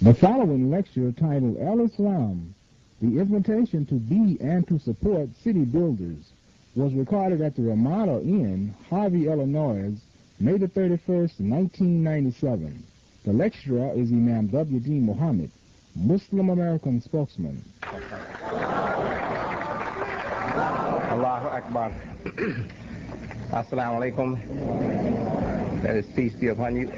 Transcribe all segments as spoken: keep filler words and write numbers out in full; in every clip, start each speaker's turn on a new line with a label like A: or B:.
A: The following lecture, titled Al-Islam, the invitation to be and to support city builders, was recorded at the Ramada Inn, Harvey, Illinois, May the thirty-first, nineteen ninety-seven. The lecturer is Imam W D Muhammad, Muslim American spokesman.
B: Allahu Akbar. Assalamu alaikum. That is, peace be upon you.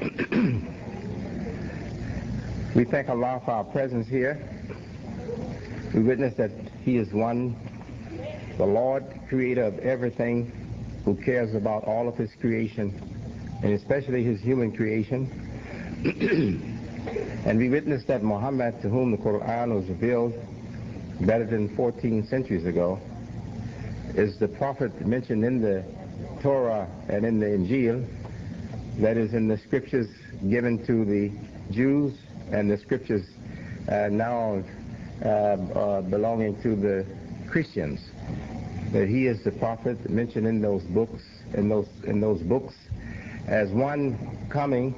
B: We thank Allah for our presence here. We witness that He is one, the Lord, creator of everything, who cares about all of His creation, and especially His human creation. And we witness that Muhammad, to whom the Quran was revealed better than fourteen centuries ago, is the prophet mentioned in the Torah and in the Injil, that is, in the scriptures given to the Jews and the scriptures uh, now uh, uh, belonging to the Christians. That he is the prophet mentioned in those books, in those in those books, as one coming,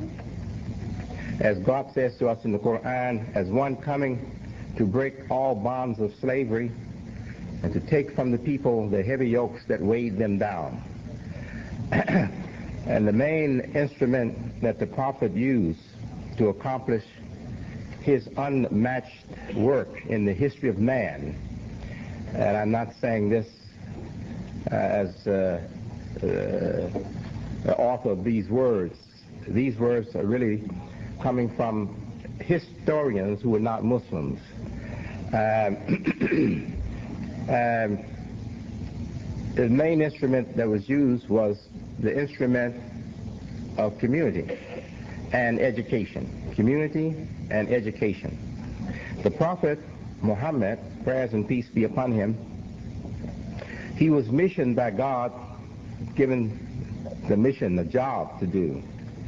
B: as God says to us in the Quran, as one coming to break all bonds of slavery and to take from the people the heavy yokes that weighed them down. And the main instrument that the prophet used to accomplish his unmatched work in the history of man, and I'm not saying this uh, as uh, uh, the author of these words. These words are really coming from historians who are not Muslims. Um, um, the main instrument that was used was the instrument of community and education. Community and education. The Prophet Muhammad, prayers and peace be upon him, he was missioned by God, given the mission, the job to do.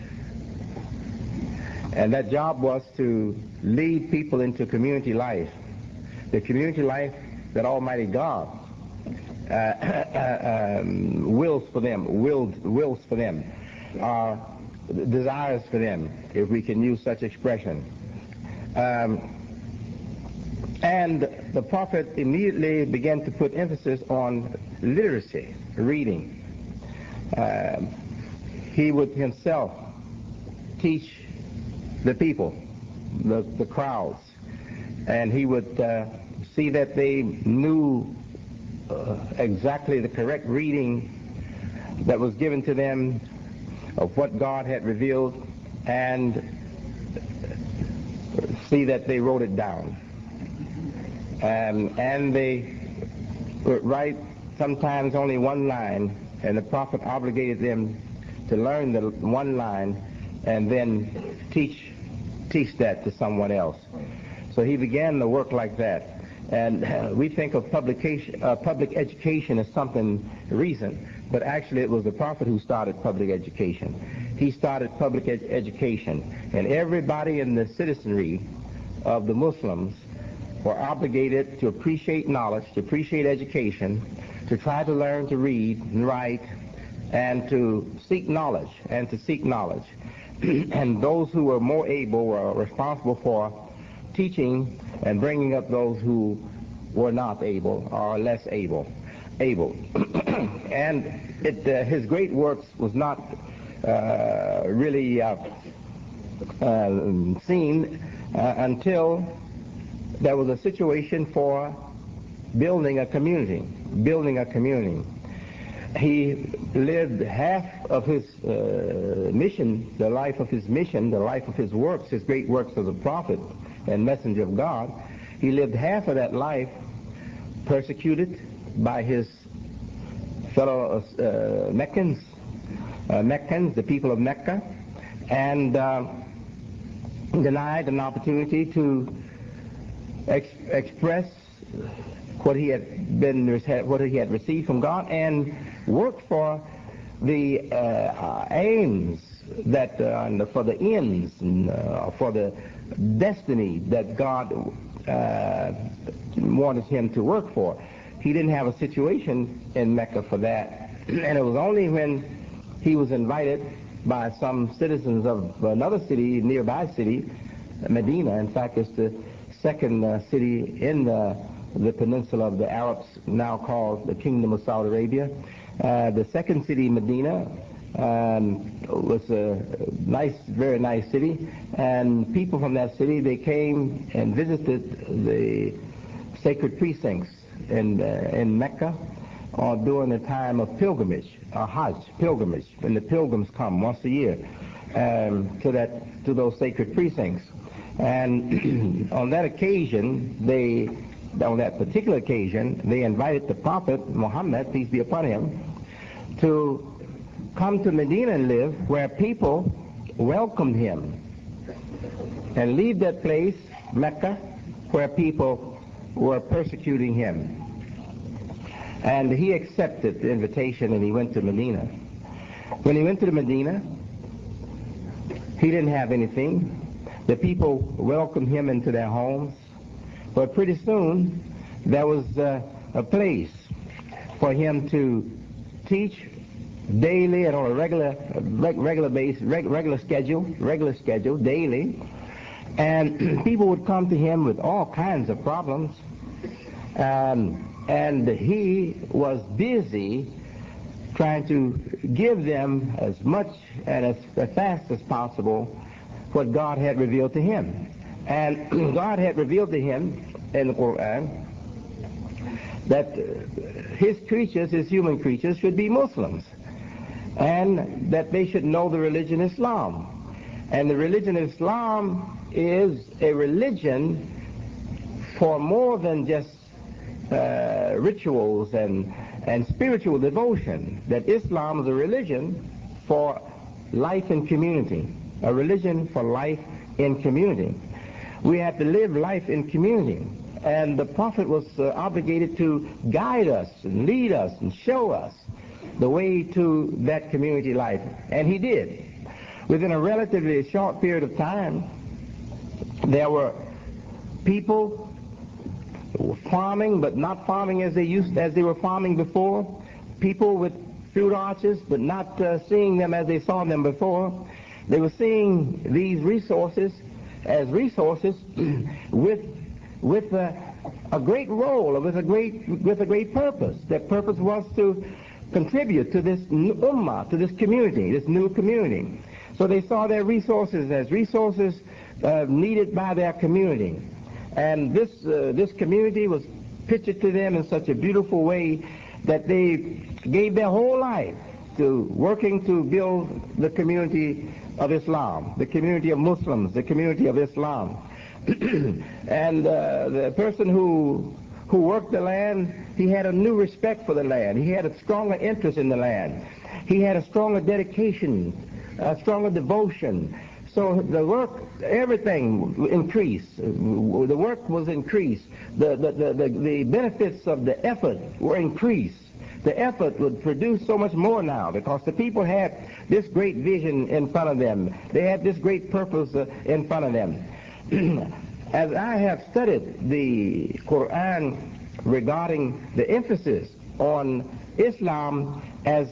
B: And that job was to lead people into community life. The community life that Almighty God uh, um, wills for them, willed, wills for them, uh, desires for them, if we can use such expression. Um, and the Prophet immediately began to put emphasis on literacy, reading. Uh, he would himself teach the people, the, the crowds, and he would uh, see that they knew uh, exactly the correct reading that was given to them of what God had revealed, and see that they wrote it down. Um, and they would write sometimes only one line, and the Prophet obligated them to learn the one line and then teach teach that to someone else. So he began the work like that. And uh, we think of publication, uh, public education as something recent, but actually it was the Prophet who started public education. He started public ed education, and everybody in the citizenry of the Muslims were obligated to appreciate knowledge, to appreciate education, to try to learn to read and write, and to seek knowledge, and to seek knowledge. And those who were more able were responsible for teaching and bringing up those who were not able or less able. able. And it, uh, his great works was not uh, really uh, uh, seen uh, until there was a situation for building a community, building a community. He lived half of his uh, mission, the life of his mission, the life of his works, his great works as a prophet and messenger of God. He lived half of that life persecuted by his fellow uh, Meccans, uh, Meccans, the people of Mecca, and uh, denied an opportunity to ex express what he had been, what he had received from God, and work for the uh, uh, aims that, uh, and for the ends, and, uh, for the destiny that God uh, wanted him to work for. He didn't have a situation in Mecca for that, and it was only when he was invited by some citizens of another city, nearby city, Medina. In fact, it's the second uh, city in the, the peninsula of the Arabs, now called the Kingdom of Saudi Arabia. Uh, the second city, Medina, um, was a nice, very nice city, and people from that city, they came and visited the sacred precincts in, uh, in Mecca uh, during the time of pilgrimage, or Hajj, pilgrimage, when the pilgrims come once a year um, to, that, to those sacred precincts. And on that occasion, they, on that particular occasion, they invited the Prophet Muhammad, peace be upon him, to come to Medina and live where people welcomed him, and leave that place, Mecca, where people were persecuting him. And he accepted the invitation and he went to Medina. When he went to Medina, he didn't have anything. The people welcomed him into their homes, but pretty soon there was uh, a place for him to teach daily and on a regular, regular base, regular schedule, regular schedule, daily. And people would come to him with all kinds of problems. Um, and he was busy trying to give them as much and as, as fast as possible what God had revealed to him. And God had revealed to him in the Quran that his creatures, his human creatures, should be Muslims, and that they should know the religion Islam. And the religion Islam is a religion for more than just uh, rituals and, and spiritual devotion. That Islam is a religion for life in community, a religion for life in community. We have to live life in community. And the Prophet was uh, obligated to guide us and lead us and show us the way to that community life. And he did. Within a relatively short period of time, there were people who were farming, but not farming as they used as they were farming before. People with fruit orchards, but not uh, seeing them as they saw them before. They were seeing these resources as resources with with a, a great role, with a great with a great purpose. Their purpose was to contribute to this ummah, to this community, this new community. So they saw their resources as resources uh, needed by their community. And this, uh, this community was pictured to them in such a beautiful way that they gave their whole life to working to build the community of Islam, the community of Muslims, the community of Islam. And uh, the person who who worked the land, he had a new respect for the land. He had a stronger interest in the land. He had a stronger dedication, a stronger devotion. So the work, everything increased. The work was increased. The, the, the, the, the benefits of the effort were increased. The effort would produce so much more now because the people had this great vision in front of them. They had this great purpose uh, in front of them. As I have studied the Quran regarding the emphasis on Islam as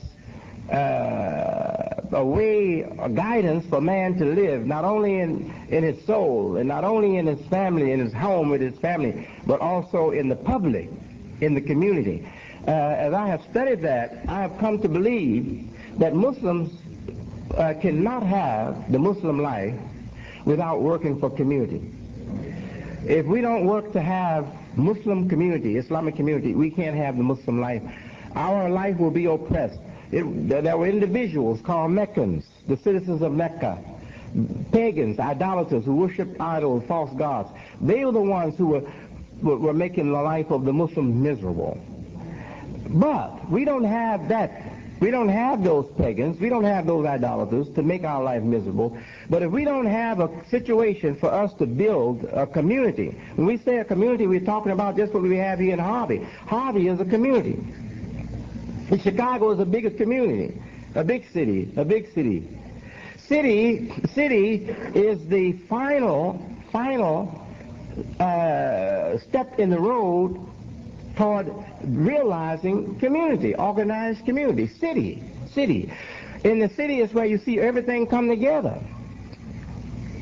B: uh, a way, a guidance for man to live, not only in, in his soul, and not only in his family, in his home with his family, but also in the public, in the community. Uh, as I have studied that, I have come to believe that Muslims uh, cannot have the Muslim life without working for community. If we don't work to have Muslim community, Islamic community, we can't have the Muslim life. Our life will be oppressed. It, there were individuals called Meccans, the citizens of Mecca, pagans, idolaters who worshiped idols, false gods. They were the ones who were, were, were making the life of the Muslims miserable. But we don't have that. We don't have those pagans. We don't have those idolaters to make our life miserable. But if we don't have a situation for us to build a community, when we say a community, we're talking about just what we have here in Harvey. Harvey is a community. Chicago is the biggest community, a big city, a big city. City, city is the final, final uh, step in the road toward realizing community, organized community, city, city. In the city is where you see everything come together.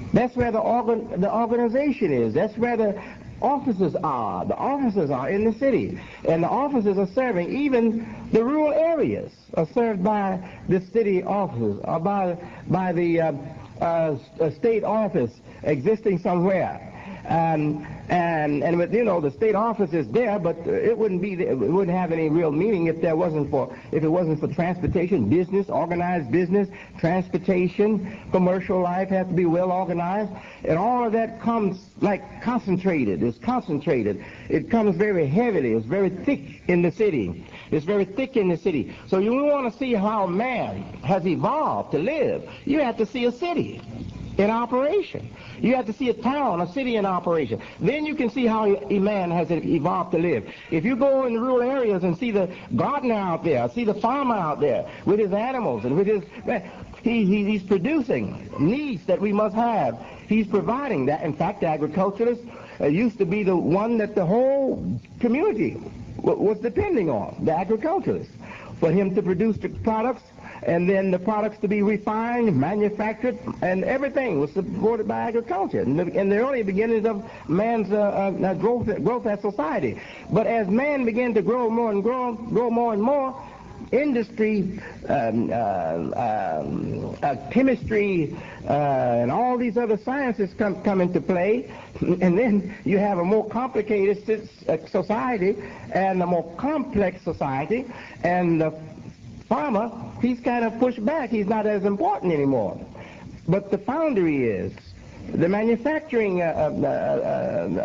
B: That's where the organ, the organization is. That's where the offices are. The offices are in the city. And the offices are serving, even the rural areas are served by the city offices, or by, by the uh, uh, state office existing somewhere. Um, and and with, you know, the state office is there, but it wouldn't be it wouldn't have any real meaning if there wasn't for if it wasn't for transportation, business, organized business, transportation, commercial life has to be well organized, and all of that comes like concentrated. It's concentrated. It comes very heavily. It's very thick in the city. It's very thick in the city. So you want to see how man has evolved to live. You have to see a city in operation. You have to see a town, a city in operation. Then you can see how a man has evolved to live. If you go in the rural areas and see the gardener out there, see the farmer out there with his animals and with his... He, he, he's producing needs that we must have. He's providing that. In fact, the agriculturist uh, used to be the one that the whole community w- was depending on, the agriculturist, for him to produce the products, and then the products to be refined, manufactured, and everything was supported by agriculture in the, in the early beginnings of man's uh, uh, growth, growth as society. But as man began to grow more and grow, grow more and more, industry, um, uh, um, uh, chemistry, uh, and all these other sciences come, come into play, and then you have a more complicated society and a more complex society, and the farmer, he's kind of pushed back. He's not as important anymore. But the foundry is. The manufacturing uh, uh, uh,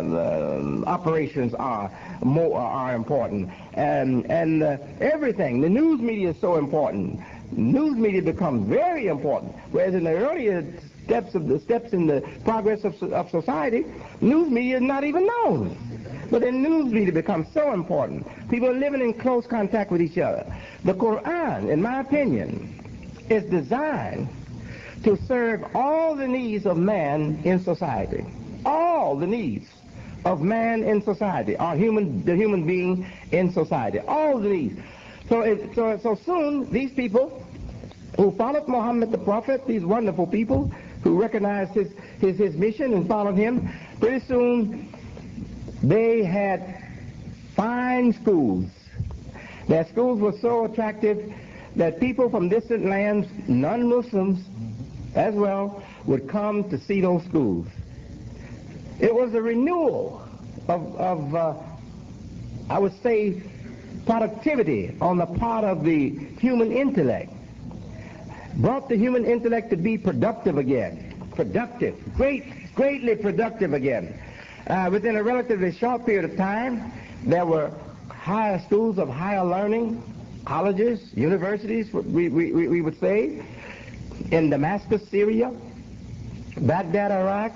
B: uh, uh, operations are more are important, and and uh, everything. The news media is so important. News media becomes very important. Whereas in the earlier steps of the steps in the progress of, of society, news media is not even known. But then news media becomes so important. People are living in close contact with each other. The Quran, in my opinion, is designed to serve all the needs of man in society. All the needs of man in society, or human, the human being in society. All the needs. So, it, so, so soon, these people who followed Muhammad the Prophet, these wonderful people who recognized his, his, his mission and followed him, pretty soon they had fine schools. Their schools were so attractive that people from distant lands, non-Muslims as well, would come to see those schools. It was a renewal of, of uh, I would say, productivity on the part of the human intellect. Brought the human intellect to be productive again. Productive. Great, greatly productive again. Uh, within a relatively short period of time, there were higher schools of higher learning, colleges, universities, we, we, we would say, in Damascus, Syria, Baghdad, Iraq,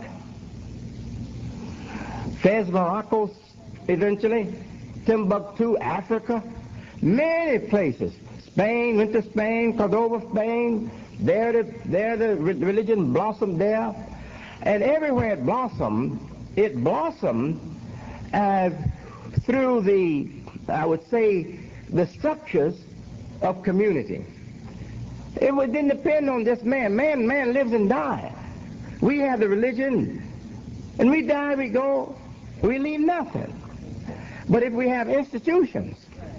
B: Fez, Morocco, eventually, Timbuktu, Africa, many places. Spain, went to Spain, Cordoba, Spain. There the, there the religion blossomed there. And everywhere it blossomed, it blossomed as through the, I would say, the structures of community. It didn't depend on just man. Man, man lives and dies. We have the religion, and we die, we go, we leave nothing. But if we have institutions,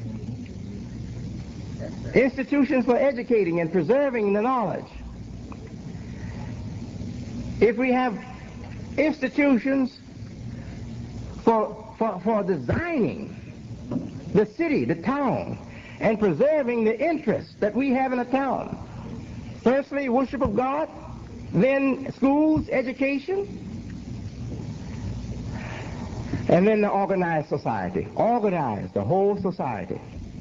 B: institutions for educating and preserving the knowledge, if we have institutions for, for, for designing the city, the town, and preserving the interests that we have in a town. Firstly, worship of God, then schools, education, and then the organized society. Organize the whole society.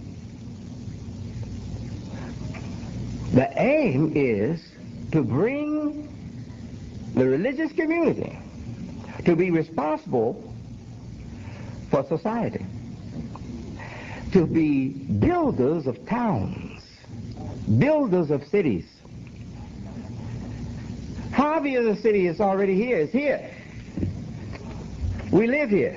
B: The aim is to bring the religious community to be responsible for society, to be builders of towns, builders of cities. Harvey as a city is already here, it's here. We live here.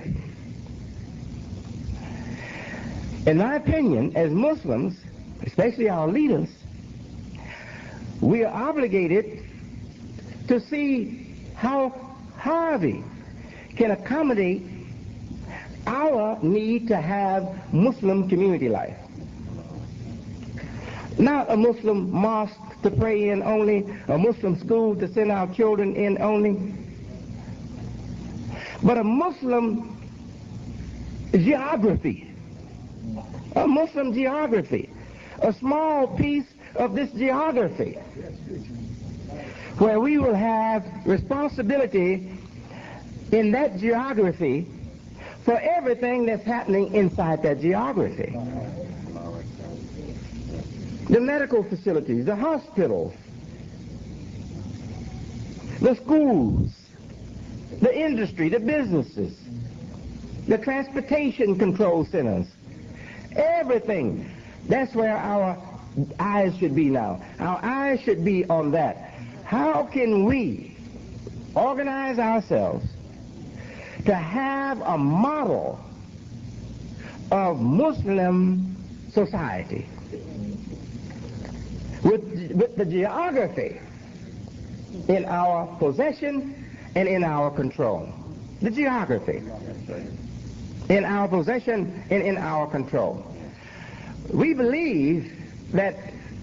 B: In my opinion, as Muslims, especially our leaders, we are obligated to see how Harvey can accommodate our need to have Muslim community life. Not a Muslim mosque to pray in only, a Muslim school to send our children in only, but a Muslim geography, a Muslim geography, a small piece of this geography, where we will have responsibility in that geography for everything that's happening inside that geography. The medical facilities, the hospitals, the schools, the industry, the businesses, the transportation control centers, everything. That's where our eyes should be now. Our eyes should be on that. How can we organize ourselves to have a model of Muslim society with, with the geography in our possession and in our control? The geography in our possession and in our control. We believe that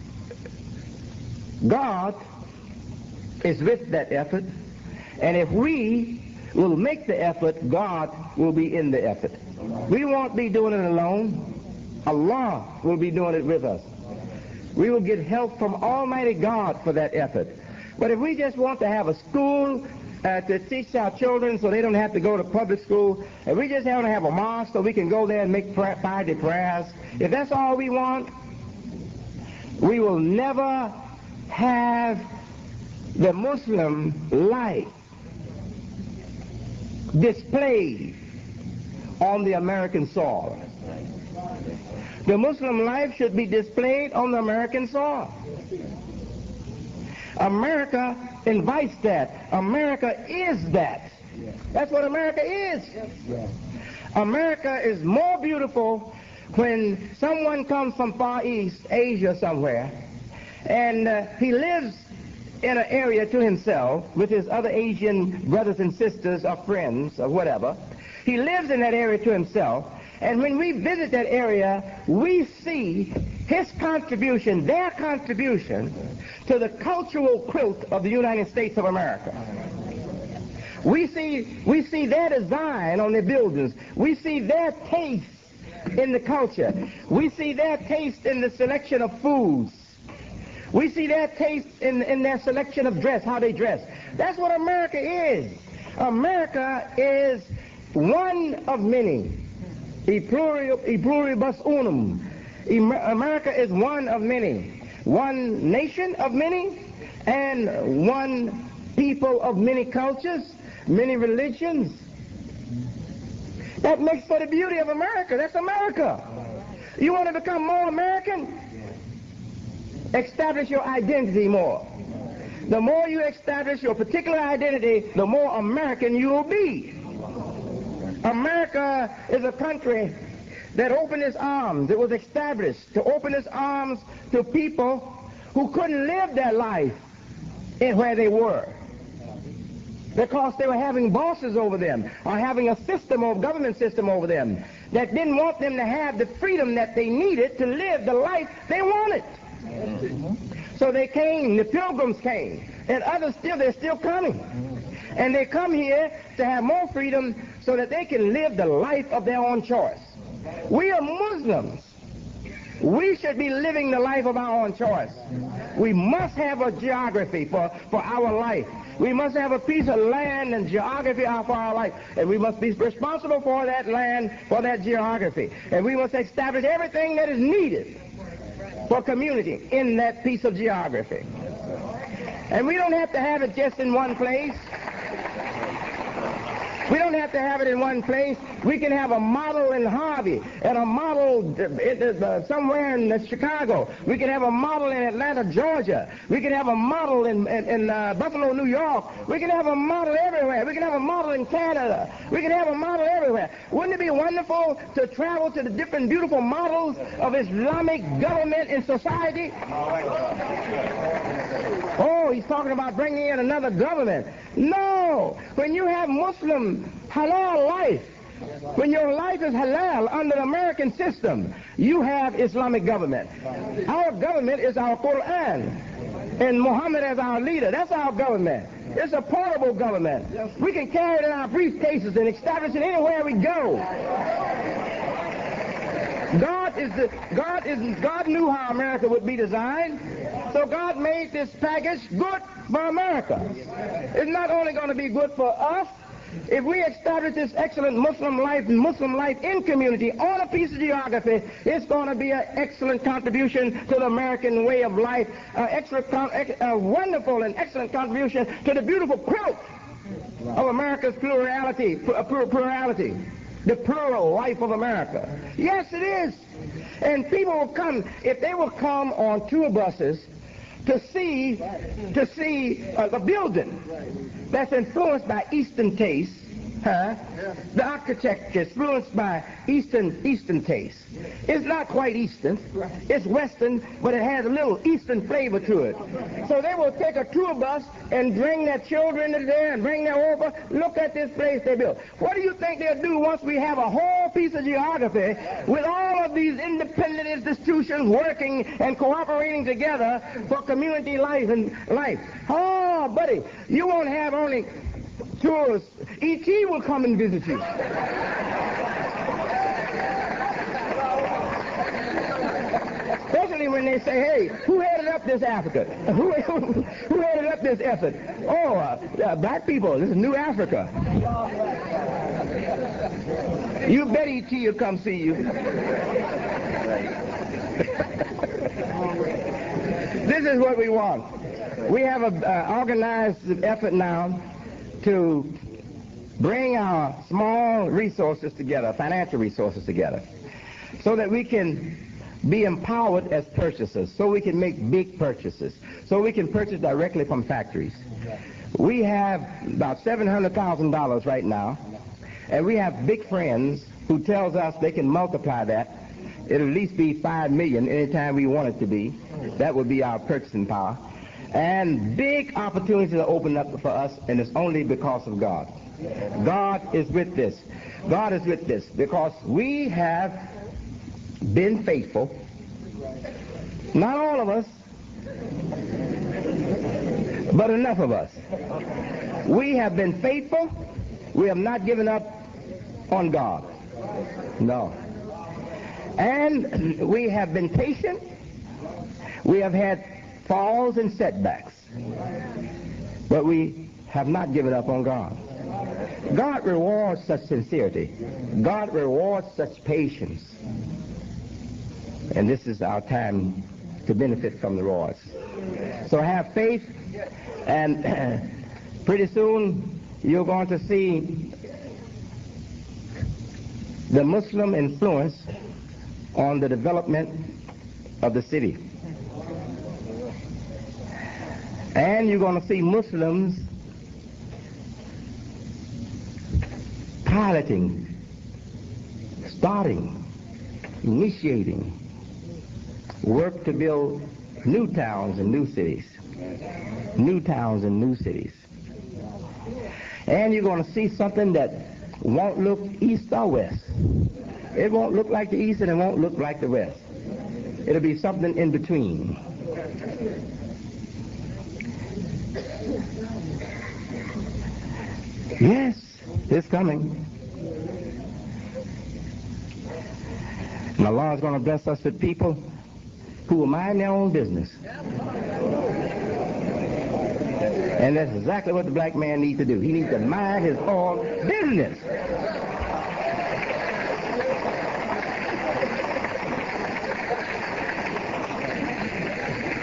B: God is with that effort, and if we will make the effort, God will be in the effort. We won't be doing it alone. Allah will be doing it with us. We will get help from Almighty God for that effort. But if we just want to have a school uh, to teach our children so they don't have to go to public school, if we just want to have a mosque so we can go there and make Friday prayers, if that's all we want, we will never have the Muslim life displayed on the American soil. The Muslim life should be displayed on the American soil. America invites that. America is that. That's what America is. America is more beautiful when someone comes from Far East Asia somewhere, and uh, he lives in an area to himself with his other Asian brothers and sisters or friends or whatever. He lives in that area to himself, and when we visit that area, we see his contribution, their contribution to the cultural quilt of the United States of America. We see, we see their design on their buildings. We see their taste in the culture. We see their taste in the selection of foods. We see their taste in, in their selection of dress, how they dress. That's what America is. America is one of many. E pluribus unum. America is one of many. One nation of many, and one people of many cultures, many religions. That makes for the beauty of America. That's America. You want to become more American? Establish your identity more. The more you establish your particular identity, the more American you will be. America is a country that opened its arms. It was established to open its arms to people who couldn't live their life in where they were, because they were having bosses over them or having a system or government system over them that didn't want them to have the freedom that they needed to live the life they wanted. So they came, the pilgrims came, and others still, they're still coming. And they come here to have more freedom so that they can live the life of their own choice. We are Muslims. We should be living the life of our own choice. We must have a geography for, for our life. We must have a piece of land and geography for our life. And we must be responsible for that land, for that geography. And we must establish everything that is needed for community in that piece of geography. And we don't have to have it just in one place. We don't have to have it in one place. We can have a model in Harvey and a model uh, somewhere in Chicago. We can have a model in Atlanta, Georgia. We can have a model in, in, in uh, Buffalo, New York. We can have a model everywhere. We can have a model in Canada. We can have a model everywhere. Wouldn't it be wonderful to travel to the different beautiful models of Islamic government in society? Oh, he's talking about bringing in another government. No! When you have Muslim halal life, when your life is halal under the American system, you have Islamic government. Our government is our Quran, and Muhammad as our leader. That's our government. It's a portable government. We can carry it in our briefcases and establish it anywhere we go. God is the God is God knew how America would be designed, so God made this package good for America. It's not only going to be good for us. If we establish this excellent Muslim life and Muslim life in community on a piece of geography, it's going to be an excellent contribution to the American way of life, an extra, a wonderful and excellent contribution to the beautiful quilt of America's plurality, plurality, the plural life of America. Yes, it is. And people will come, if they will come on tour buses to see, to see uh, a building that's influenced by Eastern taste, huh? The architecture is influenced by Eastern Eastern taste. It's not quite Eastern. It's Western, but it has a little Eastern flavor to it. So they will take a tour bus and bring their children there and bring them over. Look at this place they built. What do you think they'll do once we have a whole piece of geography with all of these independent institutions working and cooperating together for community life and life? Oh, buddy, you won't have only tours. E T will come and visit you. Especially when they say, hey, who headed up this Africa? Who, who headed up this effort? Oh, uh, uh, black people. This is New Africa. You bet E T will come see you. This is what we want. We have an uh, organized effort now to bring our small resources together, financial resources together, so that we can be empowered as purchasers, so we can make big purchases, so we can purchase directly from factories. We have about seven hundred thousand dollars right now, and we have big friends who tells us they can multiply that. It'll at least be five million dollars anytime we want it to be. That would be our purchasing power. And big opportunities are opened up for us, and it's only because of God. God is with this. God is with this because we have been faithful. Not all of us, but enough of us. We have been faithful. We have not given up on God. No. And we have been patient. We have had falls and setbacks, but we have not given up on God. God rewards such sincerity. God rewards such patience. And this is our time to benefit from the rewards. So have faith, and pretty soon you're going to see the Muslim influence on the development of the city. And you're going to see Muslims piloting, starting, initiating work to build new towns and new cities. New towns and new cities. And you're going to see something that won't look east or west. It won't look like the east and it won't look like the west. It'll be something in between. Yes, it's coming. And Allah is going to bless us with people who will mind their own business. And that's exactly what the black man needs to do. He needs to mind his own business.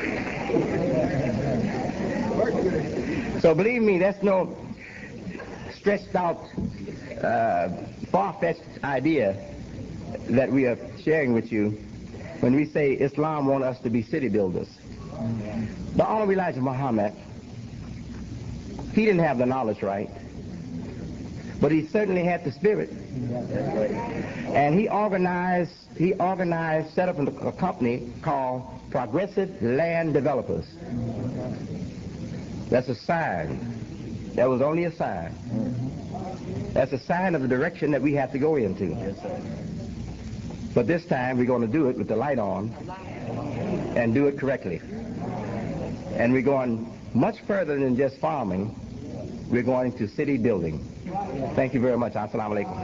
B: So believe me, that's no stretched out, uh, far-fetched idea that we are sharing with you when we say Islam wants us to be city builders. The Honorable Elijah Muhammad, he didn't have the knowledge, right? But he certainly had the spirit. And he organized, he organized, set up a company called Progressive Land Developers. That's a sign. That was only a sign. That's a sign of the direction that we have to go into. But this time we're going to do it with the light on and do it correctly. And we're going much further than just farming. We're going to city building. Thank you very much. Assalamu alaikum.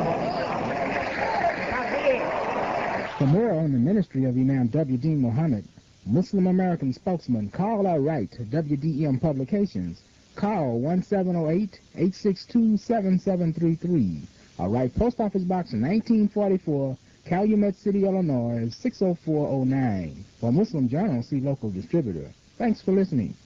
A: For more on the ministry of Imam W D Muhammad, Muslim American spokesman, call our right to W D M Publications. Call one seven zero eight, eight six two, seven seven three three. Or write Post Office Box nineteen forty-four, Calumet City, Illinois, six oh four oh nine. For Muslim Journal, see local distributor. Thanks for listening.